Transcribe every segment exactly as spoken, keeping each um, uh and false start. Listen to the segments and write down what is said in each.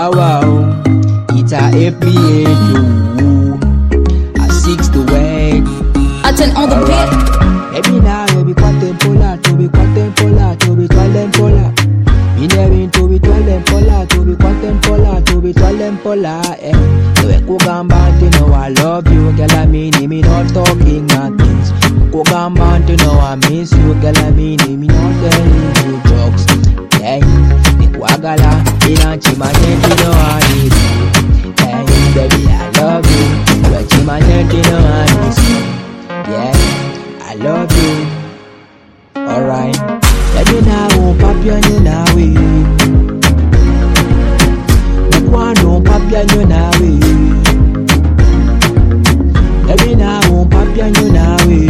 wow wow. It's a F B A two, a six to eight. I turn on the beat. Baby now, baby, quantempola, to be quantempola, to be quantempola. Me never to be quantempola, to be quantempola, to be quantempola. Eh, so we go gamba, you know I love you, girl. I mean, me not talking nothing. Go gamba, you know I miss you, girl. I mean, me not telling you jokes. Hey, the Wagala, Inanchi, my name, you know I need you. Hey, baby, I love you. But my name, you know I need you. Yeah, I love you. Alright, baby, now, papi, you now, we. No, papi, you now, we. Baby, now, papi, you now, we.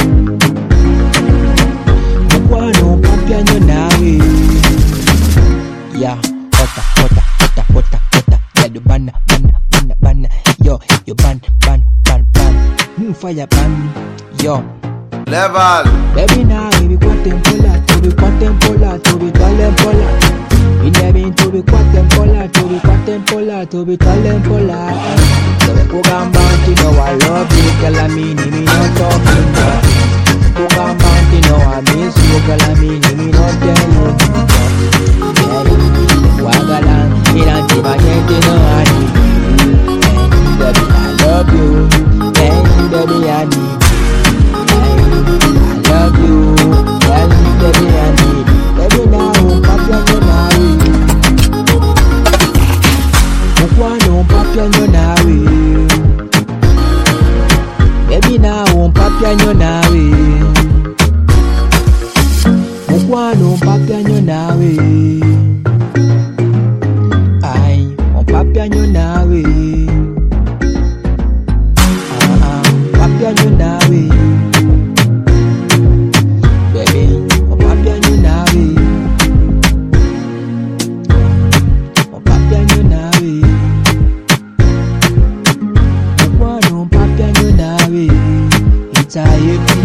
No, papi, you now, we. Yeah, hota, hota, hota, hota, hota. Yeah, you ban, ban, ban, ban. Yo, you ban, ban, ban, ban. Hmm, fire ban. Yo. Level. Baby now, baby, quantempola, to be quantempola, to be quantempola. Me never to be quantempola, to be quantempola, to be quantempola. So we go gamba, you know I love you, girl. I mean, me not talking about. Go gamba, you know I miss you, girl. I mean, me not telling you. Yeah, Wagala, Inanchi, my head, you know I need you. Hey, baby, I love you. Hey, baby, I need you. I love you, yeah, baby, I need you. Baby, now, papi, you now, Mukwano, papi, you now, baby, now, papi, you now, Mukwano, papi, you now, I, on papi, you now, ah, ah, papi, you now, it's a